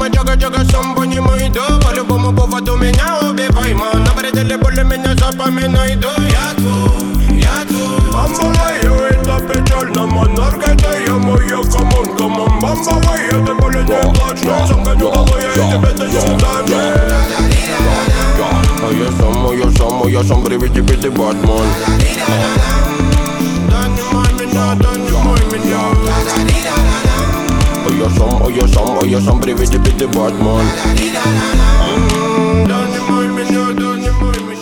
чага, сам понимаю, да. По любому поводу меня убивай, ман. На пределе боли меня запоминай, да. Я твой Бамбалей, это печально, монарка, да я моя, камон Бамбалей, это боли не плачь, но сам гоню головой, я тебе даю сюда. Я сам, привет тебе, ты Батман. Донимай меня. Я сам, привет тебе, ты Батман. Донимай меня.